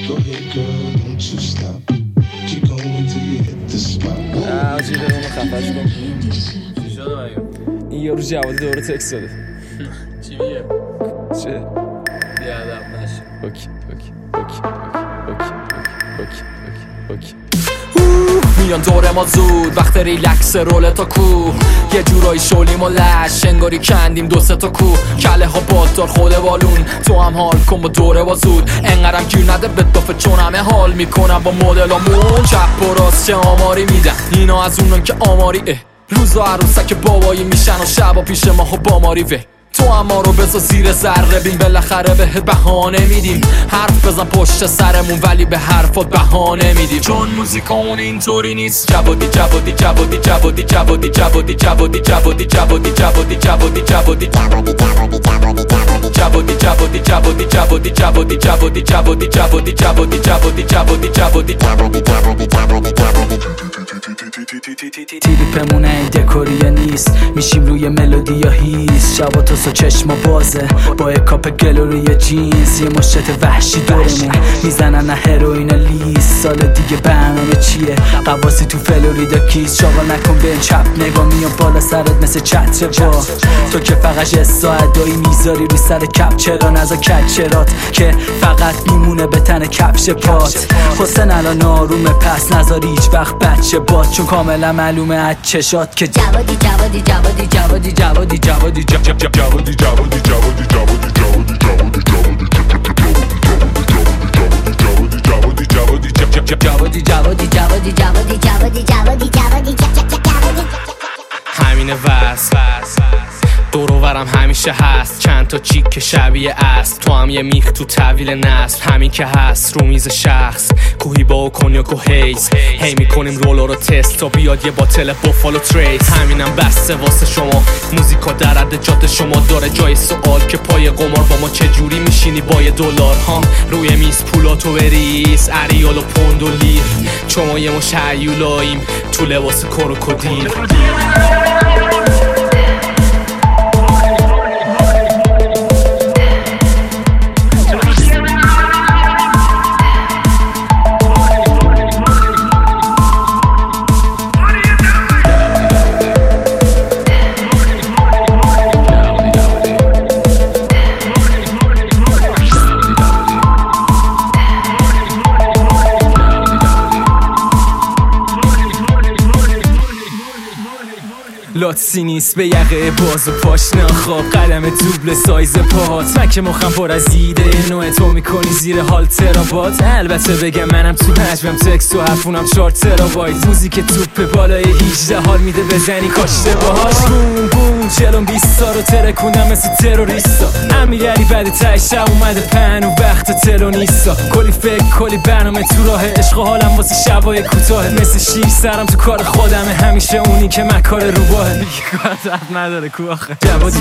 Go ahead, girl, don't you stop. Keep going till you hit the spot. آجی برمون خفش کن. چی شده باید؟ این یارو جوادی دوره تکس داده. چی میگه؟ چه؟ بیادب نشه. اوکی. میان دور ما زود وقت ریلکس رولتا کو یه جورایی شولیم و لش انگاری کندیم دو سه تا کو کله ها باددار خود بالون تو هم حال کن با دوره با زود انقدرم گیر نده به دافه چون همه حال میکنم با مدلامون چپ و راست چه آماری میدن اینا از اونان که آماری روزا عروسک بابایی میشن و شبا پیش ما ها باماری وه تو هم ما رو بذار زیر ذره بین بالاخره بهت بهانه میدیم حرف بزن پشت سرمون ولی به حرفات بهانه میدیم چون موزیکمون اینطوری نیست جوادی تریپمون این دکوریه نیست میشیم روی ملودی یا هیس شبا تو سو چشما بازه با اکاپ گلوری جینز یه مشت وحشی دورمون میزنن نه هروین لیست سال دیگه برنامه چیه قواسی تو فلوریدا کیس شاغل نکن به چپ نگاه میام بالا سرت مثل چتر با تو که فقط یه ساعت دایی میذاری روی سر کپ چرا نزا کچرات که فقط میمونه به تن کفش پات حسن الان آرومه پس نذاری هیچ وقت بچه باد چون کاملا معلومه از چشات که جوادی همینه وست دوروورم همیشه هست چند تا چیک که شبیه است تو هم یه میخ تو طویل نسل همین که هست رو میز شخص کوهی با و کنیاک و هیز هی میکنیم رولو رو تست تا بیاد یه باتل بوفالو تریس همینم بسته واسه شما موزیکا در حد جات شما داره جای سوال که پای قمار با ما چجوری میشینی با $1 ها روی میز پولاتو بریز اریال و پوند و لیر شما یه مش هیولاییم تو لباس کروکودیل لاتسی نیست به یقه باز و پاش نخواب قدم دوبل سایز پاهات من که مخم پر از ایده نوع تو میکنی زیر حال ترابات البته بگم منم تو حجمم تکس و حرفونم 4 ترابایت موزیک توپ بالای 18 حال میده بزنی کاشته باهاش بوم بوم 40-20 تا رو ترکوندم مثل تروریستا امیرعلی بعد تایشه اومده پن و وقت تلو نیستا کلی فکر کلی برنامه تو راه عشق و حالم واسه شبای کوتاه مثل شیر سرم تو کار خودمه همیشه اونی که مکار روباه دیگه کار درد نداره کو آخه جوادی